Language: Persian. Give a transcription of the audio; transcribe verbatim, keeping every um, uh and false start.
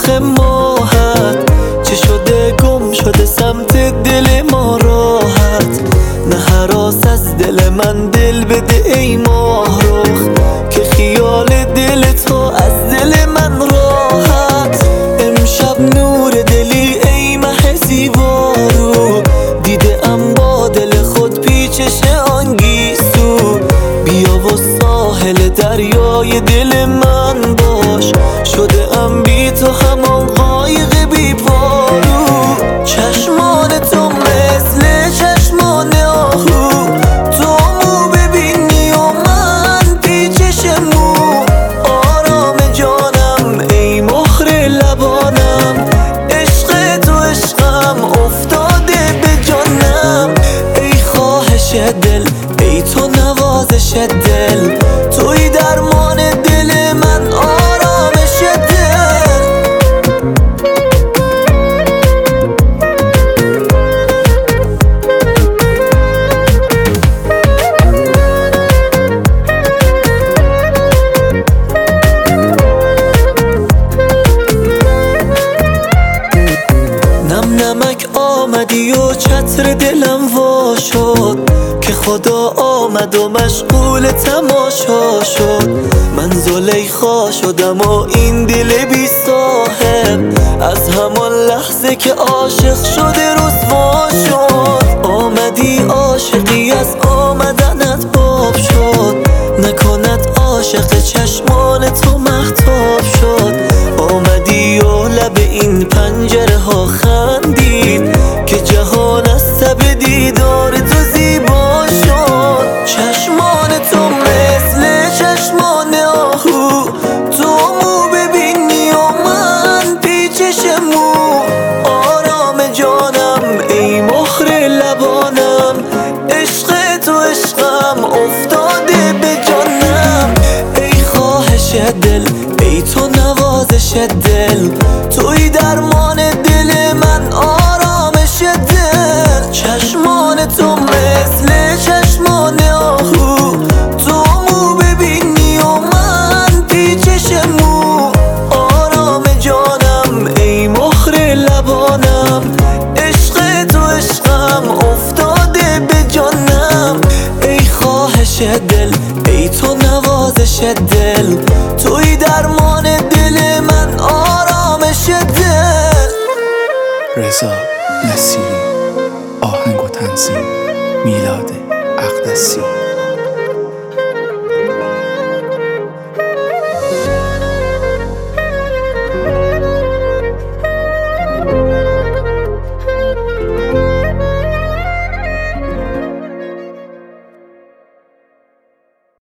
رخ ماهت، چه شده گم شده سمت دل ما راحت. نه هراس از دل من دل بده ای ماه رخ، که خیال دل تو از دل من راحت. امشب نور دلی ای مه زیبارو، دیده ام با دل خود پیچش آن گیسو. بیا و ساحل دریای دل من باش، شده ام بی تو همان قایق بی پارو. چشمان تو مثل چشمان آهو، تو مو ببینی و من پیچش مو. آرام جانم ای مهر لبانم، عشق تو عشقم افتاده به جانم. ای خواهش دل ای تو نوازش دل، توی درمان دل من آرامش دل. نم نمک آمدی و چتر دلم وا شد، که خدا آمد و مشغول تماشا شد. من زلیخا شدم و این دل بی صاحب، از همان لحظه که عاشق شده رسوا شد. آمدی عاشقی از آمدنت باب شد، نکند عاشق چشمان تو مهتاب شد. آمدی و لب این پنجره ها خندید، که جهان از تب دیدار تو زیبا شد. چشمان تو مثل چشمان آهو، تو مو ببینی و من پیچش مو. آرام جانم ای مهر لبانم، عشق تو عشقم افتاده به جانم. ای خواهش دل ای تو نوازش دل، توی درمان دل من آرامش دل. چشمان تو مثل چشمان آهو، تو مو ببینی و من پیچش مو. آرام جانم ای مهر لبانم، عشق تو عشقم افتاده به جانم. ای خواهش دل ای تو نوازش دل، توی درمان